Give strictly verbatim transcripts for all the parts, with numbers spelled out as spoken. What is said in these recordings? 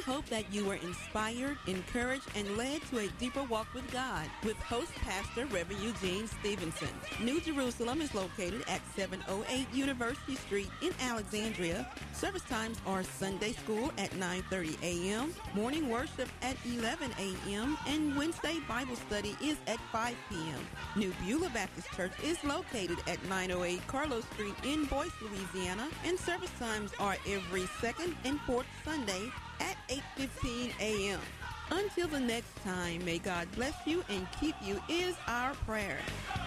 hope that you were inspired, encouraged, and led to a deeper walk with God with host pastor Reverend Eugene Stevenson. New Jerusalem is located at seven oh eight University Street in Alexandria. Service times are Sunday school at nine thirty a.m., morning worship at eleven a.m., and Wednesday Bible study is at five p.m. New Beulah Baptist Church is located at nine oh eight Carlos Street in Boyce, Louisiana, and service times are every second and fourth Sunday at eight fifteen a.m. Until the next time, may God bless you and keep you is our prayer.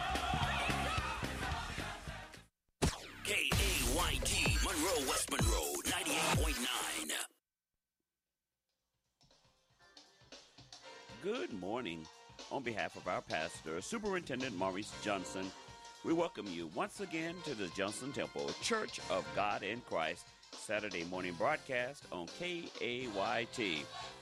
K A Y T, Monroe, West Monroe, ninety-eight point nine. Good morning. On behalf of our pastor, Superintendent Maurice Johnson, we welcome you once again to the Johnson Temple Church of God in Christ Saturday morning broadcast on K A Y T.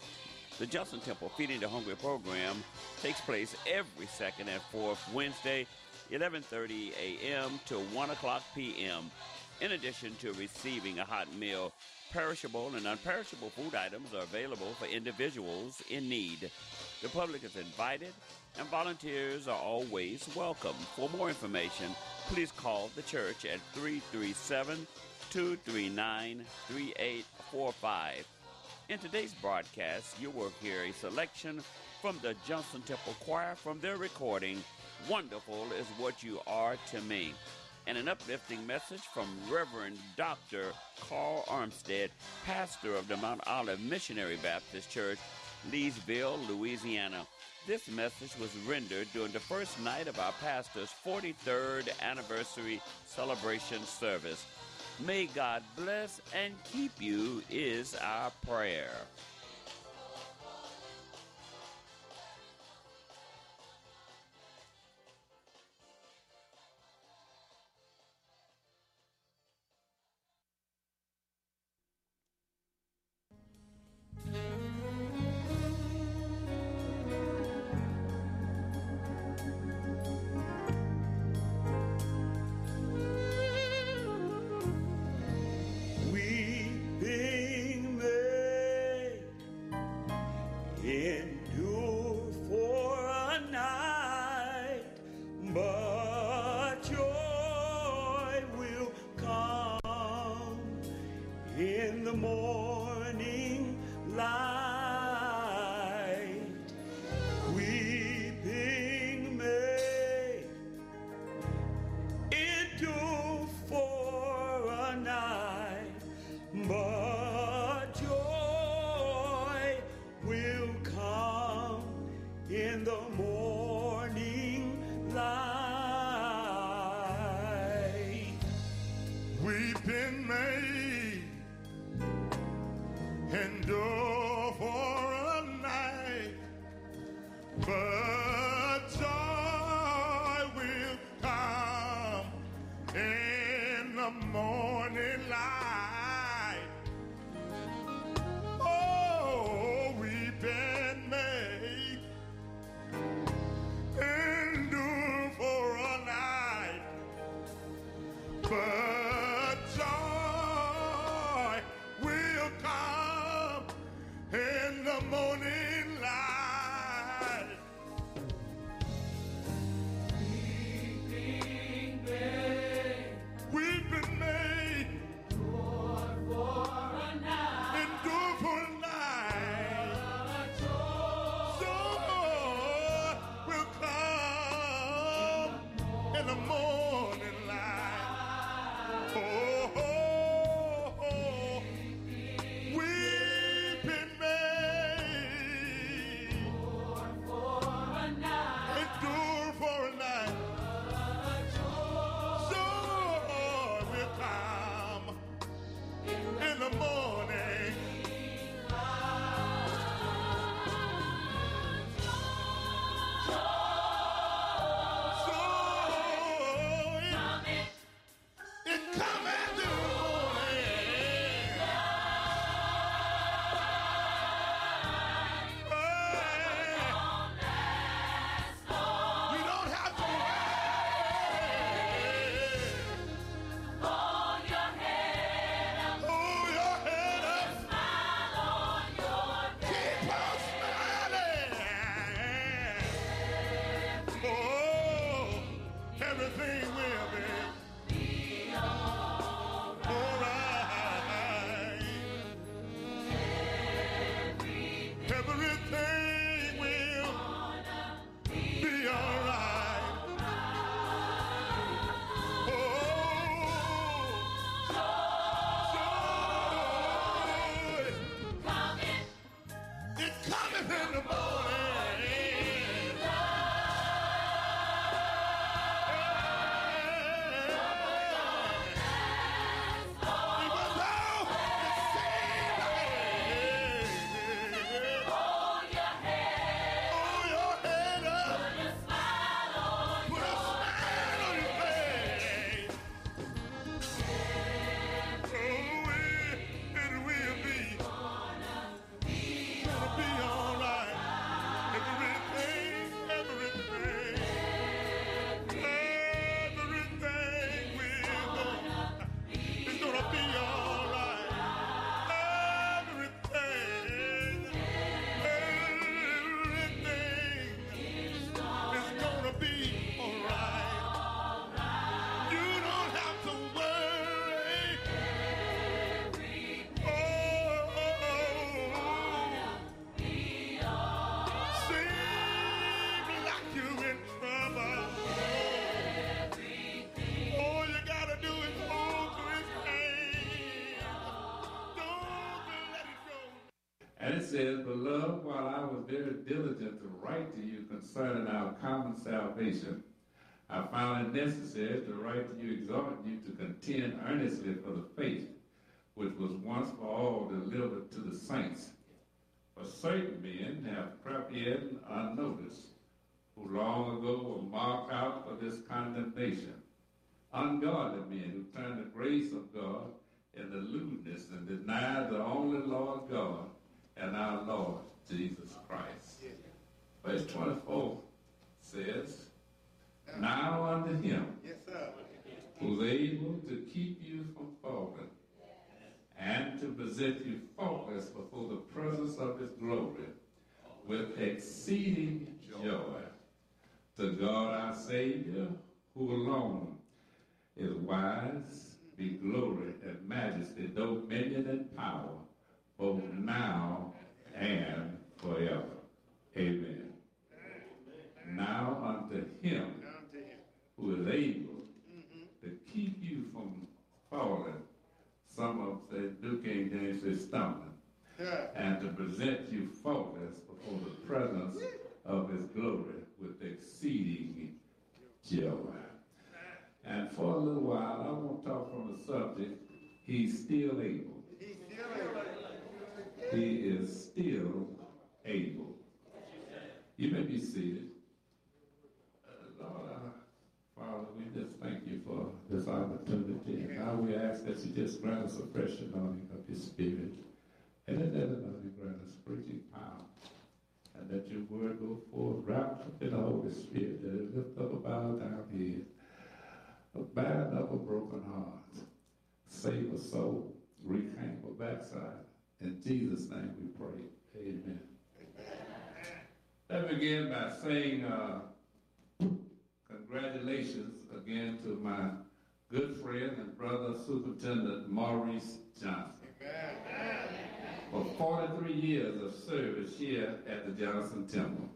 The Johnson Temple Feeding the Hungry program takes place every second and fourth Wednesday, eleven thirty a.m. to one o'clock p.m. In addition to receiving a hot meal, perishable and unperishable food items are available for individuals in need. The public is invited, and volunteers are always welcome. For more information, please call the church at three three seven, two three nine, three eight four five. In today's broadcast, you will hear a selection from the Johnson Temple Choir from their recording, Wonderful is What You Are to Me, and an uplifting message from Reverend Doctor Carl Armstead, pastor of the Mount Olive Missionary Baptist Church, Leesville, Louisiana. This message was rendered during the first night of our pastor's forty-third anniversary celebration service. May God bless and keep you is our prayer. In the morning light. And it says, Beloved, while I was very diligent to write to you concerning our common salvation, I found it necessary to write to you, exhorting you to contend earnestly for the faith which was once for all delivered to the saints. For certain men have crept in unnoticed, who long ago were marked out for this condemnation, ungodly men who turn the grace of God into lewdness and deny the only Lord God and our Lord Jesus Christ. Verse twenty-four says, Now unto him Yes, sir. who's able to keep you from falling and to present you faultless before the presence of his glory with exceeding joy. To God our Savior, who alone is wise, be glory and majesty, dominion and power, both now and forever. Amen. Now unto him who is able to keep you from falling, some of say, New King James say stumbling, and to present you faultless before the presence of his glory with exceeding joy. And for a little while, I want to talk from the subject, he's still able. He's still able. He is still able. You may be seated. Uh, Lord, uh, Father, we just thank you for this opportunity. And now we ask that you just grant us a fresh anointing of your Spirit. And in that anointing, grant us preaching power. And that your word go forth, wrapped up in the Holy Spirit, that it lift up a bowed down head, a bind up a broken heart, save a soul, reclaim a backside. In Jesus' name we pray. Amen. Let me begin by saying uh, congratulations again to my good friend and brother, Superintendent Maurice Johnson. Amen. For forty-three years of service here at the Johnson Temple.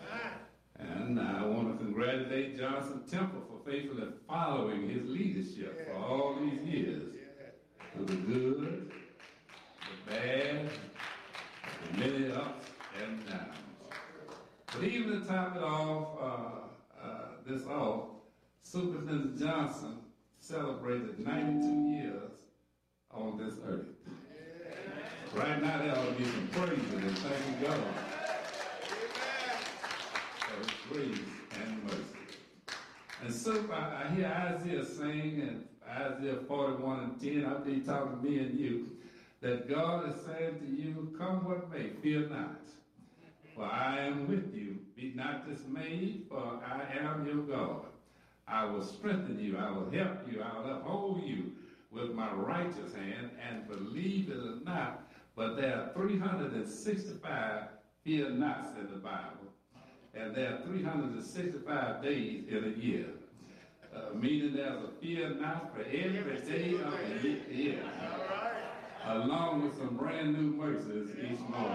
And I want to congratulate Johnson Temple for faithfully following his leadership for all these years. For the good, the bad, the many ups and downs. But even to top it off, uh, uh, this off, Superintendent Johnson celebrated ninety-two years on this earth. Right now, there ought to be some praise and thanking God for his grace and mercy. And so I, I hear Isaiah saying in Isaiah forty-one and ten, I believe talking to me and you, that God is saying to you, come what may, fear not, for I am with you. Be not dismayed, for I am your God. I will strengthen you, I will help you, I will uphold you with my righteous hand, and believe it or not, but there are three hundred sixty-five fear nots in the Bible, and there are three hundred sixty-five days in a year, uh, meaning there's a fear not for every day of the year, along with some brand new mercies each morning.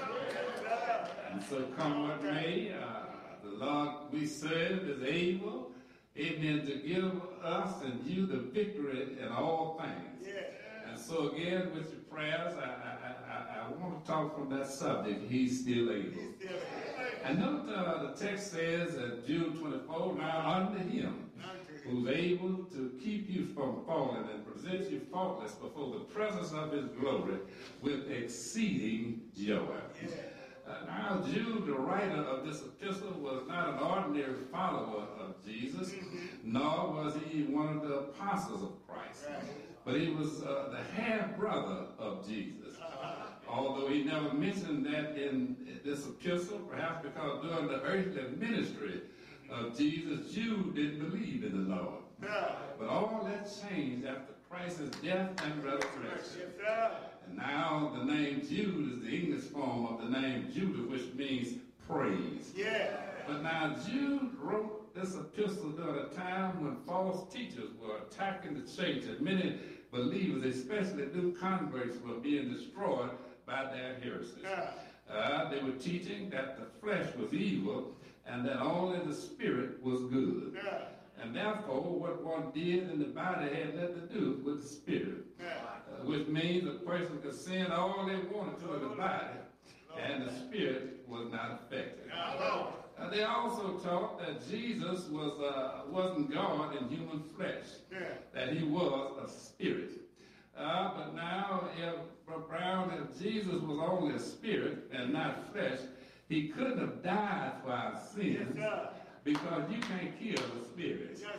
And so come what may, uh, the Lord we serve is able, amen, to give us and you the victory in all things. And so again, with your prayers, I, I, I, I want to talk from that subject, he's still able. He's still able. And note uh, the text says at June twenty-fourth, now unto him who's able to keep you from falling and present you faultless before the presence of his glory with exceeding joy. Yeah. Uh, now, Jude, the writer of this epistle, was not an ordinary follower of Jesus, mm-hmm. nor was he one of the apostles of Christ. Right. But he was uh, the half-brother of Jesus. Uh-huh. Although he never mentioned that in this epistle, perhaps because during the earthly ministry of Jesus, Jude didn't believe in the Lord. Yeah. But all that changed after Christ's death and resurrection. Yeah. And now the name Jude is the English form of the name Judah, which means praise. Yeah. But now Jude wrote this epistle during a time when false teachers were attacking the church, and many believers, especially new converts, were being destroyed by their heresies. Yeah. Uh, they were teaching that the flesh was evil and that only the spirit was good. Yeah. And therefore, what one did in the body had nothing to do with the spirit. Yeah. Uh, which means a person could sin all they wanted to in the body, and the spirit was not affected. Uh, they also taught that Jesus was, uh, wasn't God in human flesh, that he was a spirit. Uh, but now, if Brown, if Jesus was only a spirit and not flesh, he couldn't have died for our sins, yes, because you can't kill the spirit. Yes,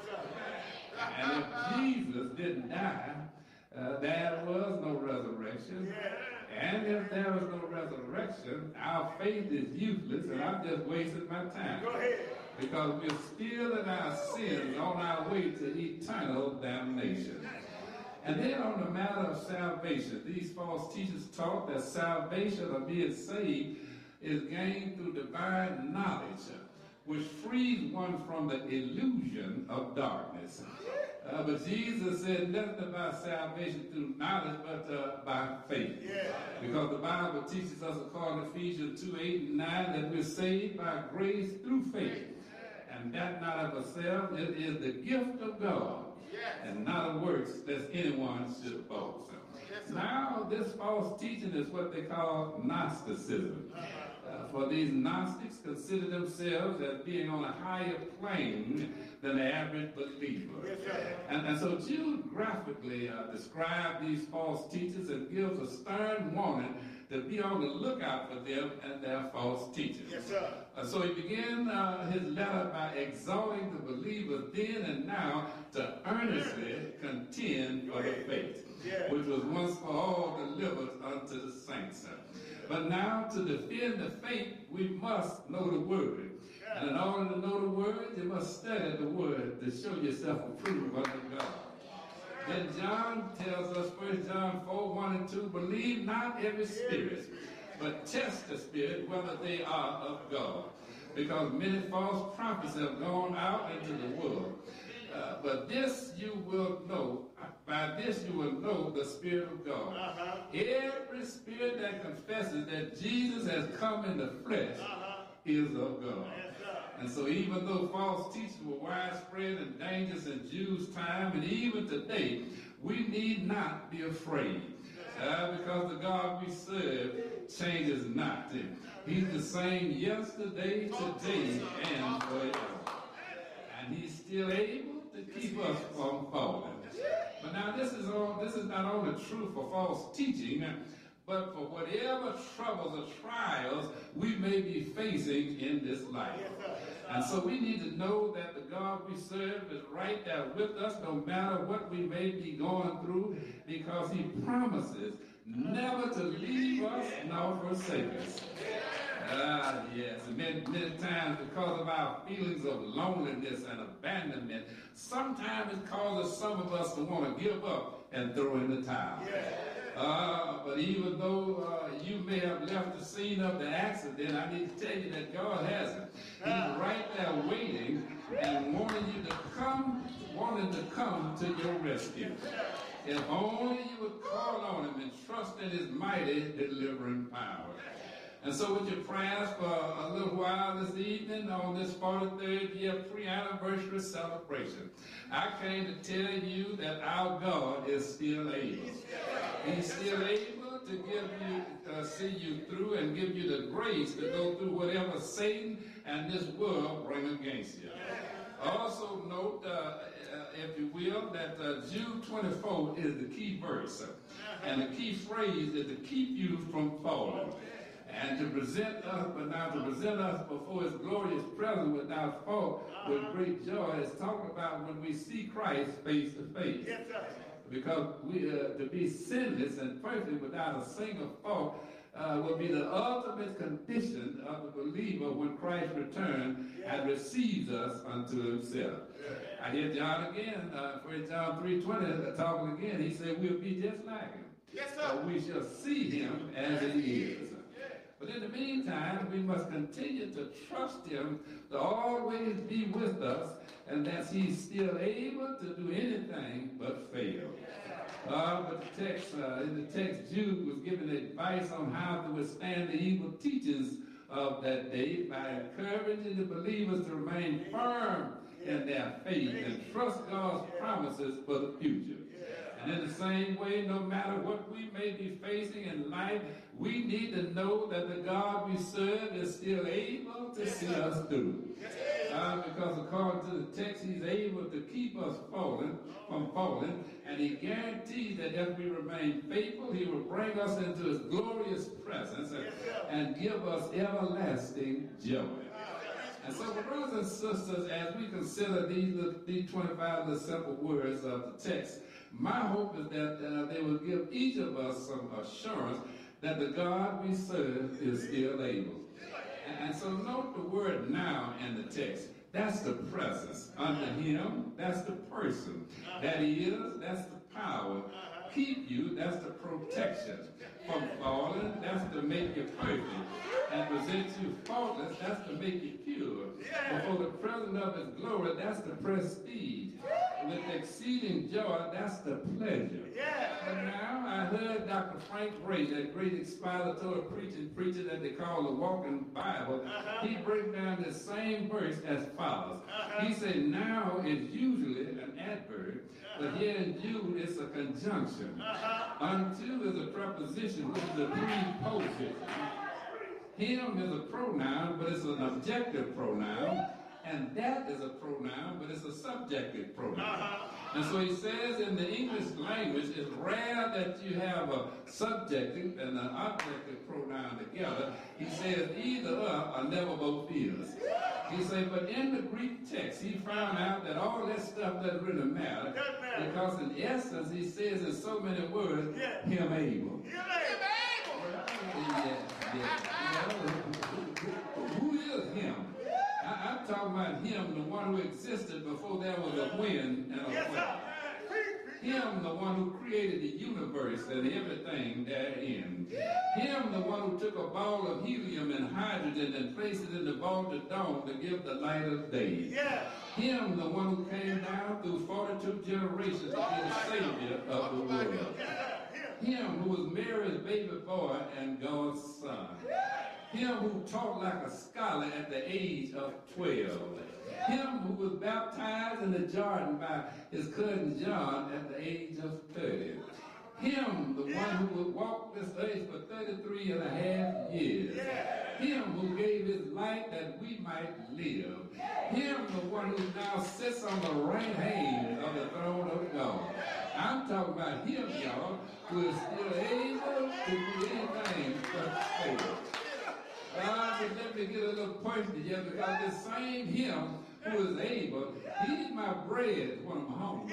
and if Jesus didn't die, uh, there was no resurrection. Yeah. And if there was no resurrection, our faith is useless, and I've just wasted my time. Go ahead. Because we're still in our sins on our way to eternal damnation. And then on the matter of salvation, these false teachers taught that salvation or being saved is gained through divine knowledge, which frees one from the illusion of darkness. Uh, but Jesus said nothing about salvation through knowledge, but uh, by faith. Yeah. Because the Bible teaches us, according to Ephesians two, eight, and nine, that we're saved by grace through faith. And that not of ourselves, it is the gift of God, and not of works, lest anyone should boast. Now, this false teaching is what they call Gnosticism. Uh, for these Gnostics consider themselves as being on a higher plane than the average believer. Yes, and, and so Jude graphically uh, described these false teachers and gives a stern warning to be on the lookout for them and their false teaching. Yes, sir. Uh, so he began uh, his letter by exhorting the believers then and now to earnestly contend for the faith, yeah, which was once for all delivered unto the saints. But now to defend the faith, we must know the word. And in order to know the word, you must study the word to show yourself approved unto God. Then John tells us, First John four, one and two, believe not every spirit, but test the spirit whether they are of God. Because many false prophets have gone out into the world. Uh, but this you will know, by this you will know the Spirit of God. Uh-huh. Every spirit that confesses that Jesus has come in the flesh uh-huh. is of God. Yes, and so even though false teachers were widespread and dangerous in Jews' time, and even today, we need not be afraid. Uh, because the God we serve changes not. He's the same yesterday, today, and forever. And he's still able to keep us from falling. But now this is all this is not only true for false teaching, but for whatever troubles or trials we may be facing in this life. And so we need to know that the God we serve is right there with us no matter what we may be going through, because he promises never to leave us nor forsake us. Ah, yes. And many, many times, because of our feelings of loneliness and abandonment, sometimes it causes some of us to want to give up and throw in the towel. Uh, but even though uh, you may have left the scene of the accident, I need to tell you that God hasn't. He's right there waiting and wanting you to come, wanting to come to your rescue. If only you would call on him and trust in his mighty delivering power. And so with your prayers for a little while this evening on this forty-third year pre-anniversary celebration, I came to tell you that our God is still able. He's still able to give you, uh, see you through and give you the grace to go through whatever Satan and this world bring against you. Also note, uh, uh, if you will, that uh, Jude twenty-four is the key verse. And the key phrase is to keep you from falling. And to present us, but now to present us before his glorious presence without fault, with great joy, is talking about when we see Christ face to face. Yes, sir. Because we uh, to be sinless and perfect without a single fault uh, will be the ultimate condition of the believer when Christ returns and receives us unto himself. Yeah. I hear John again, uh, First John three twenty, uh, talking again. He said we'll be just like him. Yes, sir. Uh, we shall see him as he is. But in the meantime, we must continue to trust him to always be with us, and that he's still able to do anything but fail. Uh, but the text, uh, in the text, Jude was giving advice on how to withstand the evil teachings of that day by encouraging the believers to remain firm in their faith and trust God's promises for the future. And in the same same way, no matter what we may be facing in life, we need to know that the God we serve is still able to see us through. Uh, because according to the text, he's able to keep us falling from falling, and he guarantees that if we remain faithful, he will bring us into his glorious presence and, and give us everlasting joy. And so, brothers and sisters, as we consider these, these twenty-five little simple words of the text, my hope is that uh, they will give each of us some assurance that the God we serve is still able. And so note the word now in the text. That's the presence. Under him, that's the person. That he is, that's the power. Keep you, that's the protection. From falling, that's to make you perfect. And present you faultless, that's to make you pure. Before the presence of his glory, that's the prestige. With exceeding joy, that's the pleasure. But now I heard Doctor Frank Gray, that great expository preaching preacher that they call the Walking Bible, uh-huh. he breaks down the same verse as follows. Uh-huh. He said, now is usually an adverb, but here in Jude it's a conjunction. Uh-huh. Unto is a preposition, which is a preposition. Him is a pronoun, but it's an objective pronoun. And that is a pronoun, but it's a subjective pronoun. Uh-huh. And so he says in the English language, it's rare that you have a subjective and an objective pronoun together. He says either or, or never both is. He said, but in the Greek text, he found out that all that stuff doesn't really matter. Because in essence, he says in so many words, yeah. him able. Him able! Yeah, yeah. Who is him? I'm talking about him, the one who existed before there was a wind and a yes, wave. Him, the one who created the universe and everything therein. Him, the one who took a ball of helium and hydrogen and placed it in the vault of dawn to give the light of day. Yeah. Him, the one who came down through forty-two generations to be the Savior of the world. Him who was Mary's baby boy and God's son. Him who taught like a scholar at the age of twelve. Him who was baptized in the Jordan by his cousin John at the age of thirty. Him, the one who would walk this earth for thirty-three and a half years. Him who gave his life that we might live. Him, the one who now sits on the right hand of the throne of God. I'm talking about him, y'all, who is still able to do anything but fail. God, but let me get a little point to you, because this same him who is able, he's my bread when I'm hungry.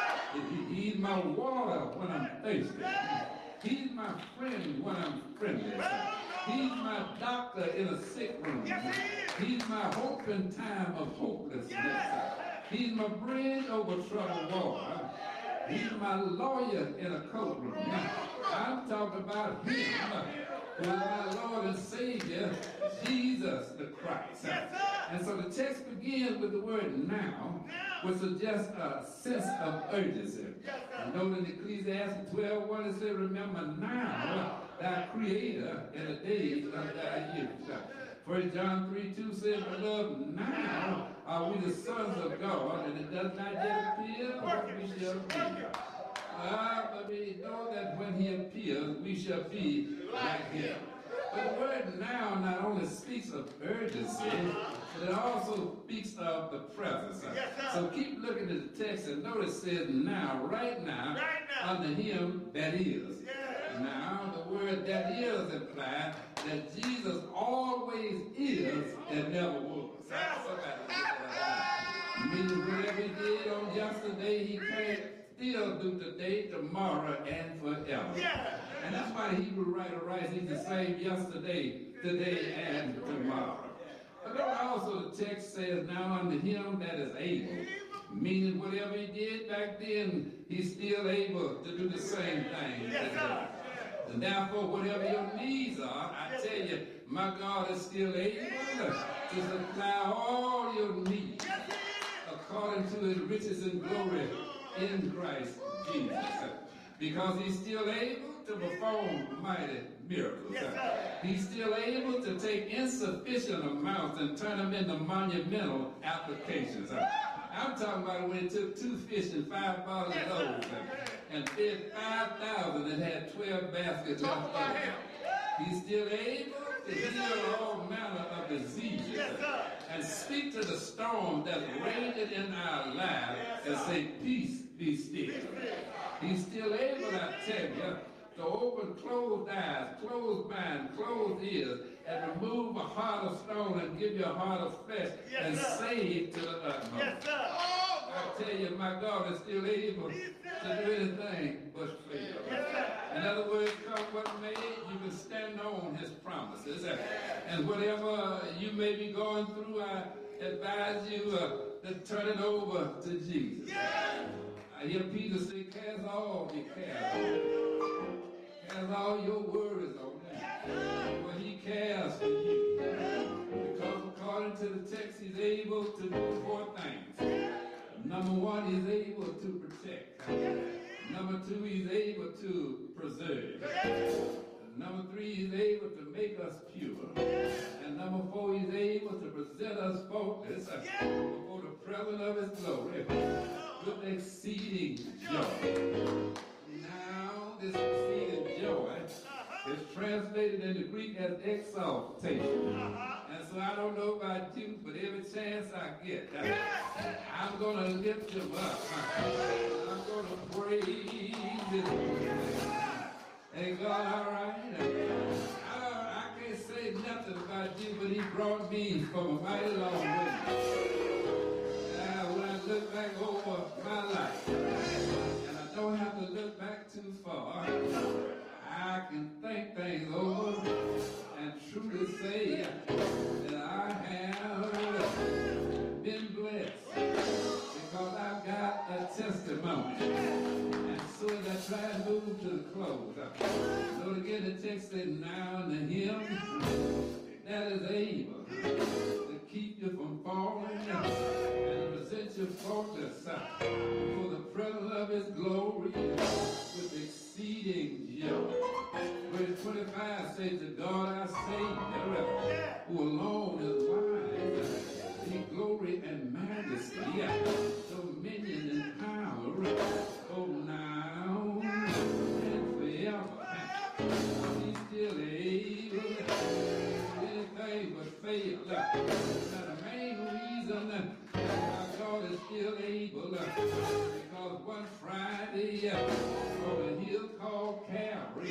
He, he's my water when I'm thirsty. He's my friend when I'm friendly. He's my doctor in a sick room. He's my hope in time of hopelessness. He's my bridge over troubled water. He's my lawyer in a courtroom. I'm talking about him, who is my Lord and Savior, Jesus the Christ. And so the text begins with the word now, which suggests a sense of urgency. Note in Ecclesiastes twelve one, it says, remember now thy Creator in the days of thy youth. First John three two says, beloved, now are we the sons of God, and it does not yet appear what we shall be. Ah, but we know that when he appears, we shall be like him. But the word now not only speaks of urgency, but it also speaks of the presence. So keep looking at the text and notice it says now, right now, right now. Under him that is. Yeah. Now, the word that is implies that Jesus always is and never was. Meaning whatever he did on yesterday, he can still do today, tomorrow, and forever. Yeah. And that's why the Hebrew writer writes, he's the same yesterday, today, and tomorrow. But then also the text says, now unto him that is able, meaning whatever he did back then, he's still able to do the same thing. Yes, sir. And therefore, whatever your needs are, I tell you, my God is still able to supply all your needs according to his riches and glory in Christ Jesus. Because he's still able to perform mighty miracles. He's still able to take insufficient amounts and turn them into monumental applications. I'm talking about when he took two fish and five barley loaves and, and fed five thousand and had twelve baskets. Talk about him. He's still able to heal all manner of diseases Yes, sir. and speak to the storm that's raging in our lives and say, peace, be still. He's still able, I tell you, to open closed eyes, closed minds, closed ears, and remove a heart of stone and give you a heart of flesh Yes, and sir. save to the utmost. Yes, sir. I tell you, my God is still able to do anything but fail. Yes, sir. In other words, come what may, you can stand on his promises. And whatever you may be going through, I advise you uh, to turn it over to Jesus. Yes. I hear Peter say, cast all your cares on him. Cast all your worries on him. For he cares for you. Because according to the text, he's able to do four things. Number one, he's able to protect. Number two, he's able to preserve. Number three, he's able to make us pure. And number four, he's able to present us faultless before the presence of his glory with exceeding joy. Now, this exceeding joy is translated in the Greek as exaltation. And so I don't know about you, but every chance I get, I'm going to lift him up. I'm going to praise his name. Ain't God all right? I, I can't say nothing about you, but he brought me from a mighty long way. Uh, when I look back over my life, and I don't have to look back too far, I can think things over and truly say that I have been blessed because I've got a testimony. And so as I try to move to the close, so again the text said, now unto him that is able to keep you from falling and present you faultless for the presence of his glory with exceeding joy. Verse twenty-five says, the God our Savior, who alone is wise, in glory and majesty, dominion and power, oh now and forever. He's still able to do anything but fail. Now the main reason our God is still able, because one Friday on a hill called Calvary,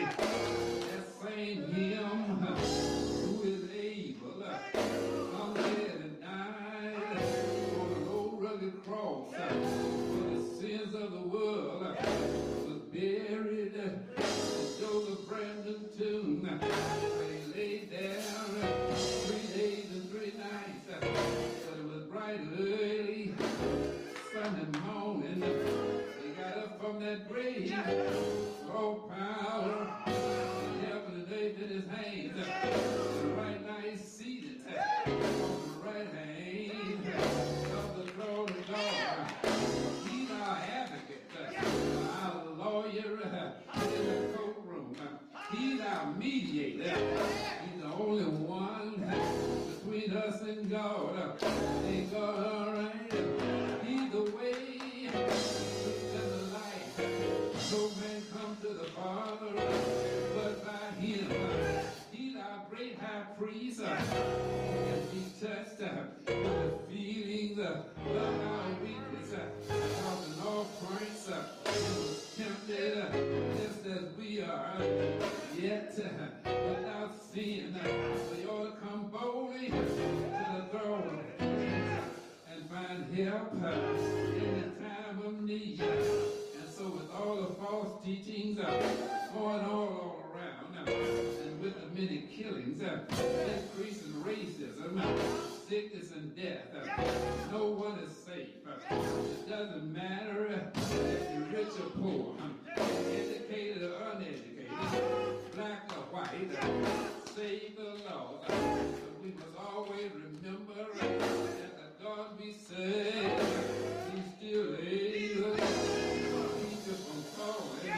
that same him who is able, come there and died on an old rugged cross for the sins of the world, was buried in Joseph Brandon tomb, where he laid there three days and three nights. But it was bright early Sunday morning, he got up from that grave, all power in heaven and earth in his hands. And right now he's seated on the right hand of the throne of God. He's our advocate, our lawyer in the courtroom. He's our mediator. He's the only one between us and God. Ain't God all right? He's the way, and the light. No man come to the Father but by him. He's our great high priest. And he touched with the feelings of our weakness. Because in all points he was tempted just as we are. Yet without sin, we ought to come boldly to the throne and find help in the time of need. And so with all the false teachings going on all around, and with the many killings, increasing racism, sickness and death, no one is safe. It doesn't matter if you're rich or poor, educated or uneducated, black or white, save the Lord. But we must always remember that the God we serve, he's still able to keep us from falling.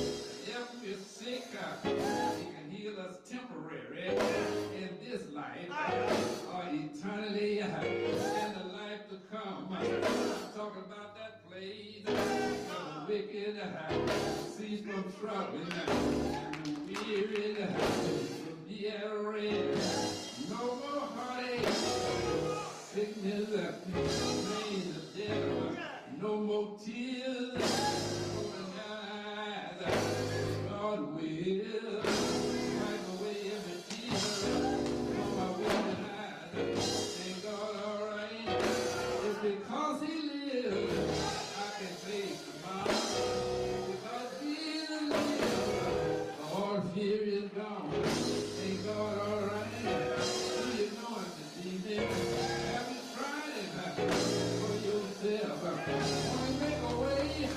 If we're sick, he can heal us temporary in this life or eternally in the life to come. I'm talking about that place of the wicked cease from troubling and weary from the red. No more heartache, sickness, pain, death. No more tears, rolling down eyes. God will wipe away every tear from my weeping eyes. Thank God, all right. It's because He lives, I can face tomorrow. Because Jesus lives, all fear is gone. Thank God, all right. Do you know it this evening? Have you tried it for yourself? Only make a way,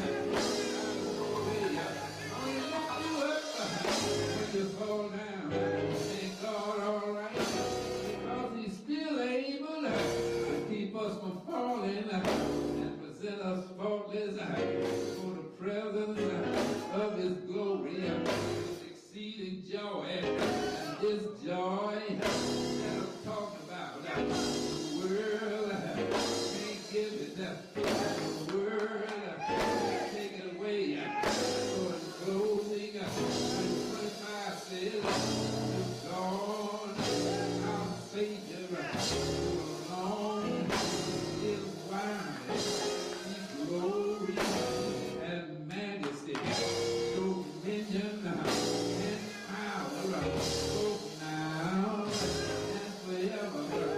only lift you up when you fall down. Thank God, all right, because He's still able to keep us from falling and present us faultless for the presence of His glory, His exceeding joy, and this joy that I'm talking about. The world can't give it, the world can't take it away. For in closing, twenty-five says, God, our Savior, alone is wise, His glory and majesty, dominion and power, both now and forever.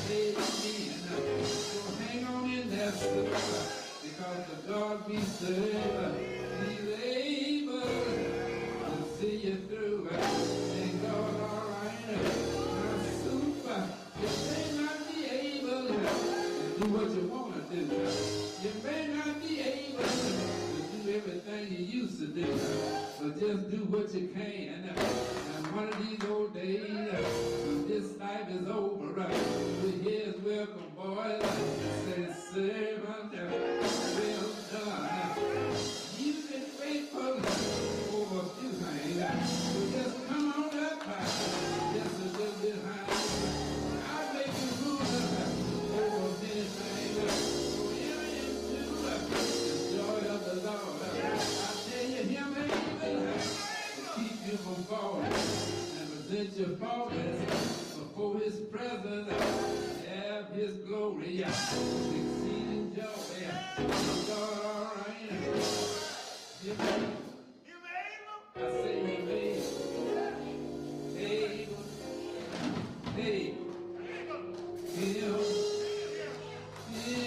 Amen. So hang on in there, sister, because the God we serve, He's able to see you through. Thank God, all right. Now, super, you may not be able to do what you want to do. You may not be able to do everything you used to do, but just do what you can. And one of these old days, when this life is over, we hear His welcome voice say, servant, well done. You've been faithful over a few things, so just come on up, just a little bit higher. I'll make you rule over many things. So enter into the joy of the Lord. I tell you, Him able to keep you from falling and present your faultless before His presence. Have His glory, exceeding joy. God, all right. You made, you made I say you made. Able, able, Him,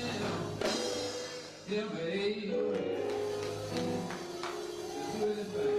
Him, Him able to do anything.